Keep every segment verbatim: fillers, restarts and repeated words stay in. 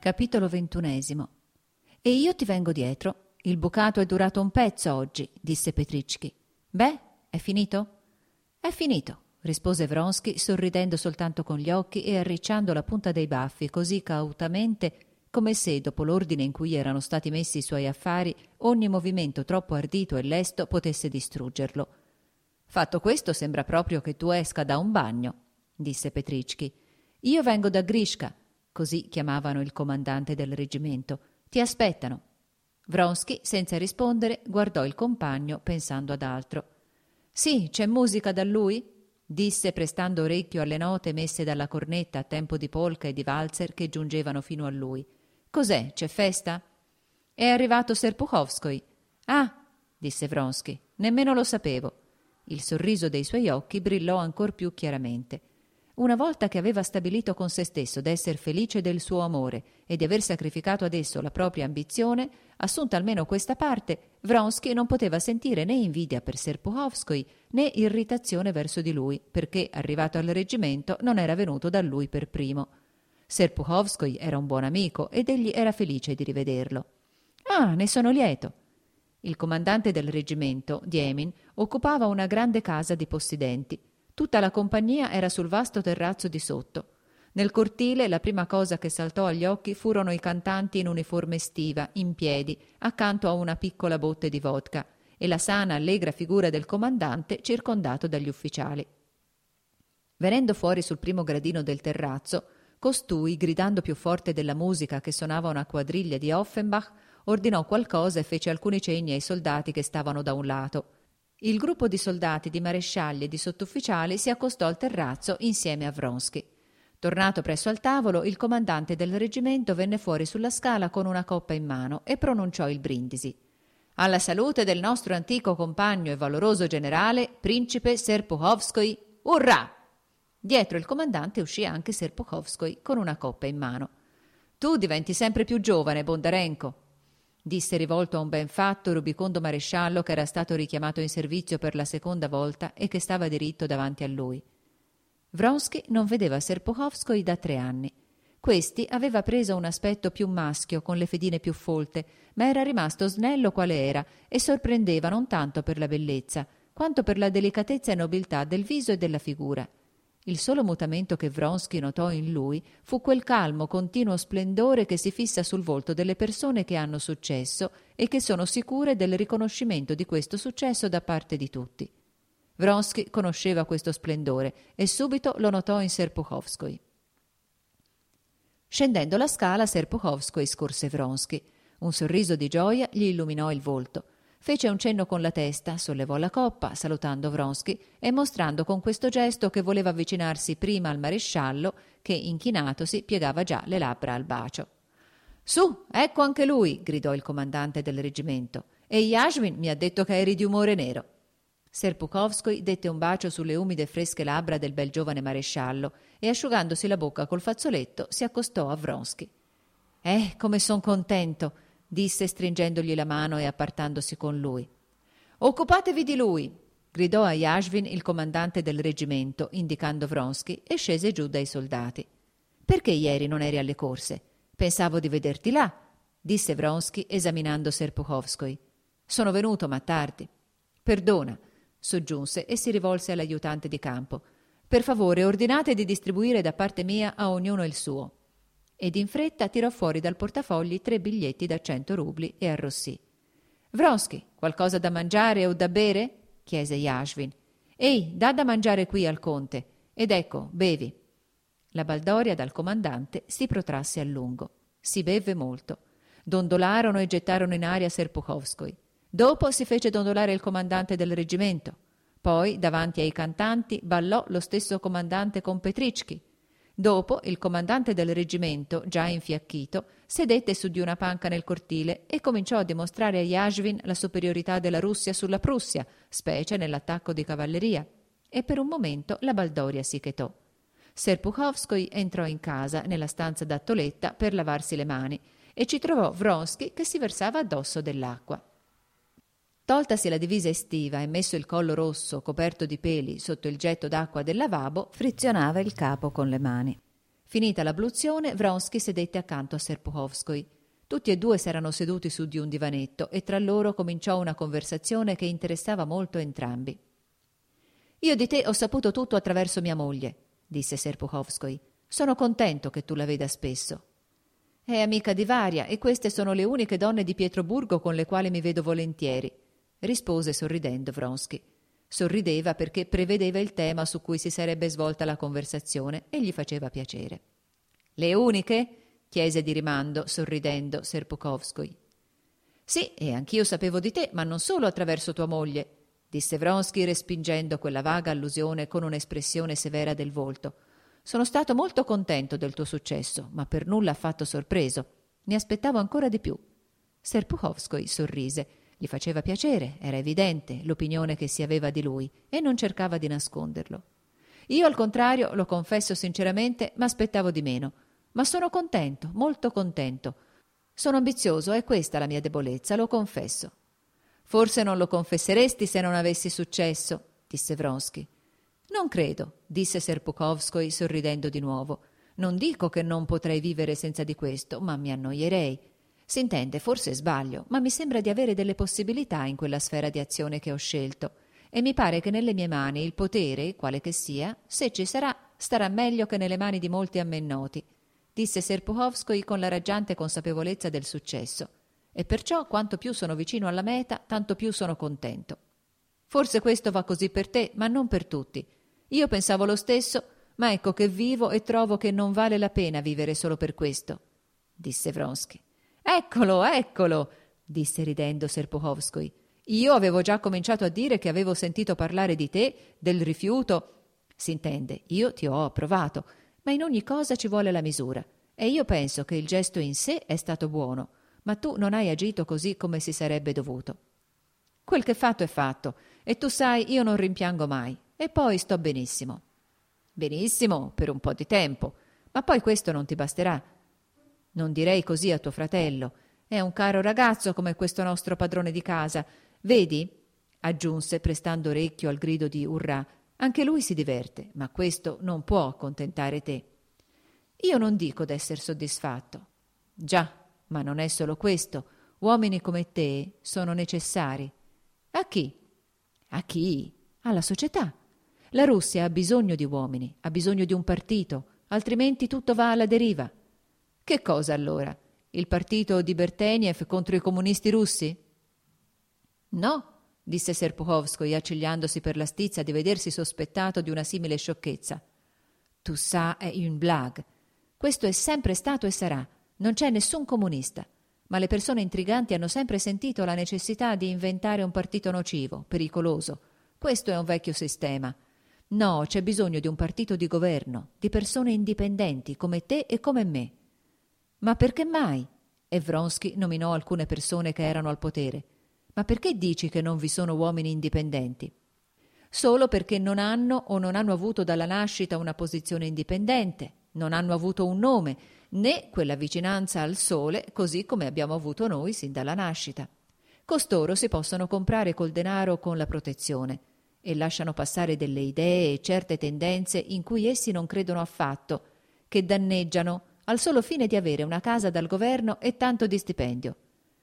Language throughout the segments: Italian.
Capitolo ventunesimo. E io ti vengo dietro. Il bucato è durato un pezzo oggi, disse Petričky. Beh, è finito? È finito, rispose Vronsky, sorridendo soltanto con gli occhi e arricciando la punta dei baffi così cautamente come se, dopo l'ordine in cui erano stati messi i suoi affari, ogni movimento troppo ardito e lesto potesse distruggerlo. Fatto questo, sembra proprio che tu esca da un bagno, disse Petričky. Io vengo da Grishka, così chiamavano il comandante del reggimento. Ti aspettano. Vronsky, senza rispondere, guardò il compagno pensando ad altro. Sì, c'è musica da lui? Disse prestando orecchio alle note messe dalla cornetta a tempo di polka e di valzer che giungevano fino a lui. Cos'è? C'è festa? È arrivato Serpuhovskoi. Ah, disse Vronsky, nemmeno lo sapevo. Il sorriso dei suoi occhi brillò ancor più chiaramente. Una volta che aveva stabilito con se stesso d'esser felice del suo amore e di aver sacrificato ad esso la propria ambizione, assunta almeno questa parte, Vronsky non poteva sentire né invidia per Serpuhovskoi né irritazione verso di lui, perché, arrivato al reggimento, non era venuto da lui per primo. Serpuhovskoi era un buon amico ed egli era felice di rivederlo. Ah, ne sono lieto. Il comandante del reggimento, Diemin, occupava una grande casa di possidenti. Tutta la compagnia era sul vasto terrazzo di sotto. Nel cortile la prima cosa che saltò agli occhi furono i cantanti in uniforme estiva, in piedi, accanto a una piccola botte di vodka, e la sana, allegra figura del comandante circondato dagli ufficiali. Venendo fuori sul primo gradino del terrazzo, costui, gridando più forte della musica che suonava una quadriglia di Offenbach, ordinò qualcosa e fece alcuni cenni ai soldati che stavano da un lato. Il gruppo di soldati, di marescialli e di sottufficiali si accostò al terrazzo insieme a Vronsky. Tornato presso al tavolo, il comandante del reggimento venne fuori sulla scala con una coppa in mano e pronunciò il brindisi. Alla salute del nostro antico compagno e valoroso generale, principe Serpuhovskoi, urrà! Dietro il comandante uscì anche Serpuhovskoi con una coppa in mano. Tu diventi sempre più giovane, Bondarenko, disse rivolto a un ben fatto rubicondo maresciallo che era stato richiamato in servizio per la seconda volta e che stava diritto davanti a lui. Vronsky non vedeva Serpuhovskoi da tre anni. Questi aveva preso un aspetto più maschio, con le fedine più folte, ma era rimasto snello quale era e sorprendeva non tanto per la bellezza, quanto per la delicatezza e nobiltà del viso e della figura. Il solo mutamento che Vronsky notò in lui fu quel calmo, continuo splendore che si fissa sul volto delle persone che hanno successo e che sono sicure del riconoscimento di questo successo da parte di tutti. Vronsky conosceva questo splendore e subito lo notò in Serpuhovskoi. Scendendo la scala, Serpuhovskoi scorse Vronsky. Un sorriso di gioia gli illuminò il volto. Fece un cenno con la testa, sollevò la coppa, salutando Vronsky e mostrando con questo gesto che voleva avvicinarsi prima al maresciallo, che, inchinatosi, piegava già le labbra al bacio. «Su, ecco anche lui!» gridò il comandante del reggimento. «E Yashvin mi ha detto che eri di umore nero!» Serpuhovskoi dette un bacio sulle umide e fresche labbra del bel giovane maresciallo e, asciugandosi la bocca col fazzoletto, si accostò a Vronsky. «Eh, come son contento!» disse stringendogli la mano e appartandosi con lui. «Occupatevi di lui!» gridò a Yashvin il comandante del reggimento, indicando Vronsky, e scese giù dai soldati. «Perché ieri non eri alle corse? Pensavo di vederti là», disse Vronsky esaminando Serpuhovskoi. «Sono venuto, ma tardi». «Perdona», soggiunse e si rivolse all'aiutante di campo. «Per favore, ordinate di distribuire da parte mia a ognuno il suo». Ed in fretta tirò fuori dal portafogli tre biglietti da cento rubli e arrossì. «Vronsky, qualcosa da mangiare o da bere?» chiese Yashvin. «Ehi, dà da mangiare qui al conte. Ed ecco, bevi». La baldoria dal comandante si protrasse a lungo. Si bevve molto. Dondolarono e gettarono in aria Serpuhovskoi. Dopo si fece dondolare il comandante del reggimento. Poi, davanti ai cantanti, ballò lo stesso comandante con Petričky. Dopo, il comandante del reggimento, già infiacchito, sedette su di una panca nel cortile e cominciò a dimostrare a Yashvin la superiorità della Russia sulla Prussia, specie nell'attacco di cavalleria. E per un momento la baldoria si chetò. Serpuhovskoi entrò in casa, nella stanza da Toletta, per lavarsi le mani, e ci trovò Vronsky che si versava addosso dell'acqua. Toltasi la divisa estiva e messo il collo rosso coperto di peli sotto il getto d'acqua del lavabo, frizionava il capo con le mani. Finita l'abluzione, Vronsky sedette accanto a Serpuhovskoj. Tutti e due s'erano seduti su di un divanetto e tra loro cominciò una conversazione che interessava molto entrambi. «Io di te ho saputo tutto attraverso mia moglie», disse Serpuhovskoj. «Sono contento che tu la veda spesso». «È amica di Varia e queste sono le uniche donne di Pietroburgo con le quali mi vedo volentieri», rispose sorridendo Vronsky. Sorrideva perché prevedeva il tema su cui si sarebbe svolta la conversazione e gli faceva piacere. «Le uniche?» chiese di rimando, sorridendo, Serpuhovskoj. «Sì, e anch'io sapevo di te, ma non solo attraverso tua moglie», disse Vronsky respingendo quella vaga allusione con un'espressione severa del volto. «Sono stato molto contento del tuo successo, ma per nulla affatto sorpreso. Mi aspettavo ancora di più». Serpuhovskoj sorrise. Gli faceva piacere, era evidente, l'opinione che si aveva di lui, e non cercava di nasconderlo. «Io, al contrario, lo confesso sinceramente, m'aspettavo di meno. Ma sono contento, molto contento. Sono ambizioso, è questa la mia debolezza, lo confesso». «Forse non lo confesseresti se non avessi successo», disse Vronsky. «Non credo», disse Serpuhovskoj sorridendo di nuovo. «Non dico che non potrei vivere senza di questo, ma mi annoierei. S'intende, forse sbaglio, ma mi sembra di avere delle possibilità in quella sfera di azione che ho scelto, e mi pare che nelle mie mani il potere, quale che sia, se ci sarà, starà meglio che nelle mani di molti a me noti», disse Serpuhovskoj con la raggiante consapevolezza del successo. «E perciò quanto più sono vicino alla meta, tanto più sono contento». «Forse questo va così per te, ma non per tutti. Io pensavo lo stesso, ma ecco che vivo e trovo che non vale la pena vivere solo per questo», disse Vronsky. «Eccolo, eccolo», disse ridendo Serpuhovskoj. «Io avevo già cominciato a dire che avevo sentito parlare di te, del rifiuto. S'intende, io ti ho approvato, ma in ogni cosa ci vuole la misura, e io penso che il gesto in sé è stato buono, ma tu non hai agito così come si sarebbe dovuto. Quel che fatto è fatto, e tu sai, io non rimpiango mai, e poi sto benissimo». «Benissimo, per un po' di tempo, ma poi questo non ti basterà. Non direi così a tuo fratello. È un caro ragazzo come questo nostro padrone di casa. Vedi?» aggiunse, prestando orecchio al grido di urrà. «Anche lui si diverte, ma questo non può accontentare te». «Io non dico d'esser soddisfatto». «Già, ma non è solo questo. Uomini come te sono necessari». «A chi?» «A chi? Alla società. La Russia ha bisogno di uomini, ha bisogno di un partito, altrimenti tutto va alla deriva». «Che cosa allora? Il partito di Berteniev contro i comunisti russi?» «No», disse Serpuhovskoj, accigliandosi per la stizza di vedersi sospettato di una simile sciocchezza. «Tu sa è une blague. Questo è sempre stato e sarà. Non c'è nessun comunista. Ma le persone intriganti hanno sempre sentito la necessità di inventare un partito nocivo, pericoloso. Questo è un vecchio sistema. No, c'è bisogno di un partito di governo, di persone indipendenti come te e come me». «Ma perché mai?» E Vronsky nominò alcune persone che erano al potere. «Ma perché dici che non vi sono uomini indipendenti?» «Solo perché non hanno o non hanno avuto dalla nascita una posizione indipendente, non hanno avuto un nome, né quella vicinanza al sole così come abbiamo avuto noi sin dalla nascita. Costoro si possono comprare col denaro o con la protezione e lasciano passare delle idee e certe tendenze in cui essi non credono affatto, che danneggiano al solo fine di avere una casa dal governo e tanto di stipendio.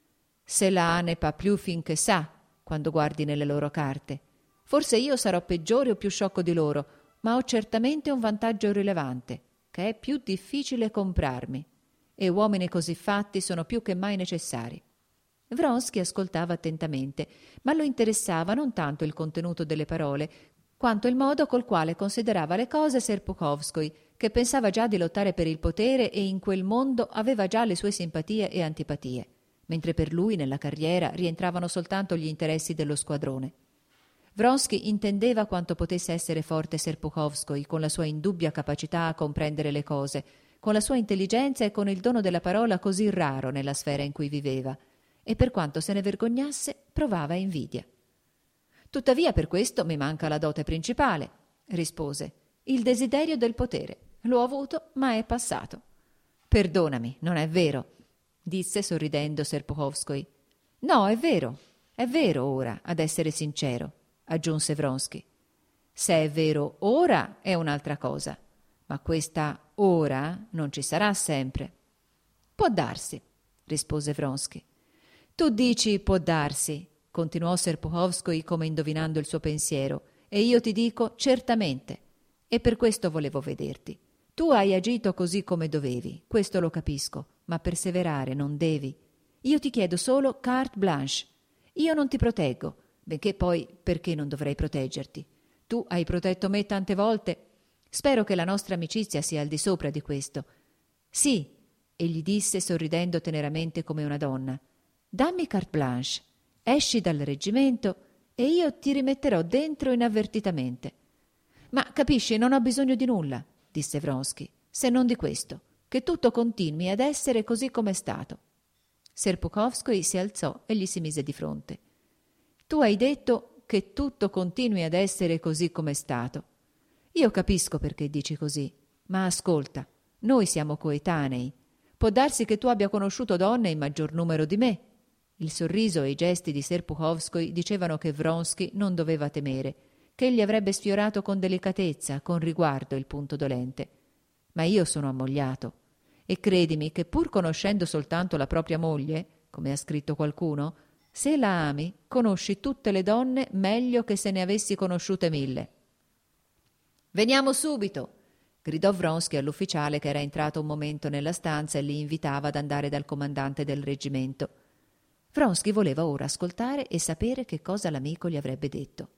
Cela n'est pas plus fin que ça, quando guardi nelle loro carte. Forse io sarò peggiore o più sciocco di loro, ma ho certamente un vantaggio rilevante, che è più difficile comprarmi, e uomini così fatti sono più che mai necessari». Vronsky ascoltava attentamente, ma lo interessava non tanto il contenuto delle parole, quanto il modo col quale considerava le cose Serpuhovskoj, che pensava già di lottare per il potere e in quel mondo aveva già le sue simpatie e antipatie, mentre per lui nella carriera rientravano soltanto gli interessi dello squadrone. Vronsky intendeva quanto potesse essere forte Serpuhovskoj con la sua indubbia capacità a comprendere le cose, con la sua intelligenza e con il dono della parola così raro nella sfera in cui viveva, e per quanto se ne vergognasse provava invidia. «Tuttavia per questo mi manca la dote principale», rispose, «il desiderio del potere. L'ho avuto, ma è passato». «Perdonami, non è vero», disse sorridendo Serpuhovskoj. «No, è vero, è vero ora, ad essere sincero», aggiunse Vronsky. «Se è vero ora è un'altra cosa. Ma questa ora non ci sarà sempre. Può darsi, rispose Vronsky. Tu dici può darsi, continuò Serpuhovskij come indovinando il suo pensiero, e io ti dico certamente. E per questo volevo vederti. Tu hai agito così come dovevi, questo lo capisco, ma perseverare non devi. Io ti chiedo solo carte blanche. Io non ti proteggo, benché poi perché non dovrei proteggerti? Tu hai protetto me tante volte. Spero che la nostra amicizia sia al di sopra di questo. Sì, egli disse sorridendo teneramente come una donna. Dammi carte blanche, esci dal reggimento e io ti rimetterò dentro inavvertitamente. Ma capisci, non ho bisogno di nulla, disse Vronsky, se non di questo, che tutto continui ad essere così come è stato. Serpuhovskij si alzò e gli si mise di fronte. Tu hai detto che tutto continui ad essere così come è stato. Io capisco perché dici così, ma ascolta, noi siamo coetanei. Può darsi che tu abbia conosciuto donne in maggior numero di me. Il sorriso e i gesti di Serpuhovskij dicevano che Vronsky non doveva temere, che egli avrebbe sfiorato con delicatezza, con riguardo il punto dolente. Ma io sono ammogliato. E credimi che pur conoscendo soltanto la propria moglie, come ha scritto qualcuno, se la ami, conosci tutte le donne meglio che se ne avessi conosciute mille. Veniamo subito! Gridò Vronsky all'ufficiale che era entrato un momento nella stanza e li invitava ad andare dal comandante del reggimento. Vronsky voleva ora ascoltare e sapere che cosa l'amico gli avrebbe detto.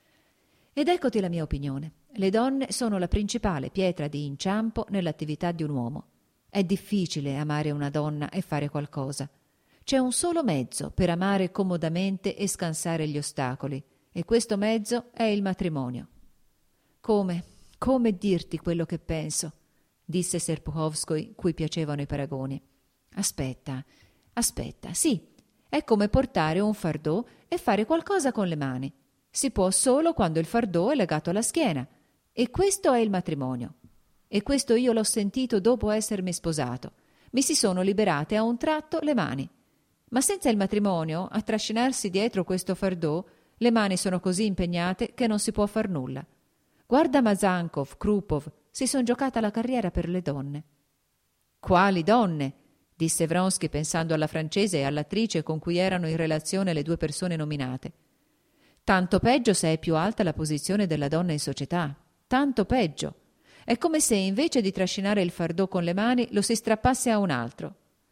Ed eccoti la mia opinione. Le donne sono la principale pietra di inciampo nell'attività di un uomo. È difficile amare una donna e fare qualcosa. C'è un solo mezzo per amare comodamente e scansare gli ostacoli, e questo mezzo è il matrimonio. Come, come dirti quello che penso? Disse Serpuhovskij, cui piacevano i paragoni. Aspetta, aspetta, sì, è come portare un fardò e fare qualcosa con le mani. Si può solo quando il fardò è legato alla schiena, e questo è il matrimonio. E questo io l'ho sentito dopo essermi sposato. Mi si sono liberate a un tratto le mani. Ma senza il matrimonio, a trascinarsi dietro questo fardò, le mani sono così impegnate che non si può far nulla. Guarda Mazankov, Krupov, si son giocata la carriera per le donne. Quali donne? Disse Vronsky pensando alla francese e all'attrice con cui erano in relazione le due persone nominate. Tanto peggio se è più alta la posizione della donna in società. Tanto peggio. È come se invece di trascinare il fardò con le mani lo si strappasse a un altro.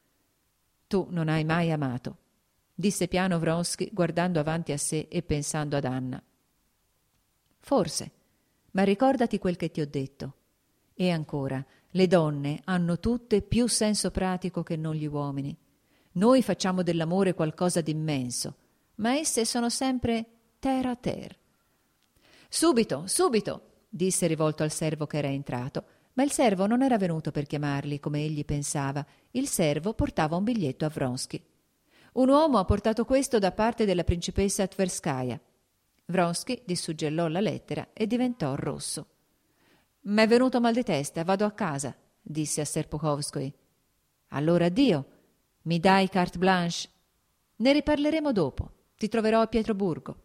Tu non hai mai amato, disse piano Vronsky guardando avanti a sé e pensando ad Anna. Forse, ma ricordati quel che ti ho detto. E ancora, le donne hanno tutte più senso pratico che non gli uomini. Noi facciamo dell'amore qualcosa d'immenso, ma esse sono sempre terre a terre. Subito, subito! Disse rivolto al servo che era entrato, ma il servo non era venuto per chiamarli come egli pensava. Il servo portava un biglietto a Vronsky. Un uomo ha portato questo da parte della principessa Tverskaya. Vronsky disuggellò la lettera e diventò rosso. M'è venuto mal di testa, vado a casa, disse a Serpuhovskij. Allora addio, mi dai carte blanche? Ne riparleremo dopo, ti troverò a Pietroburgo.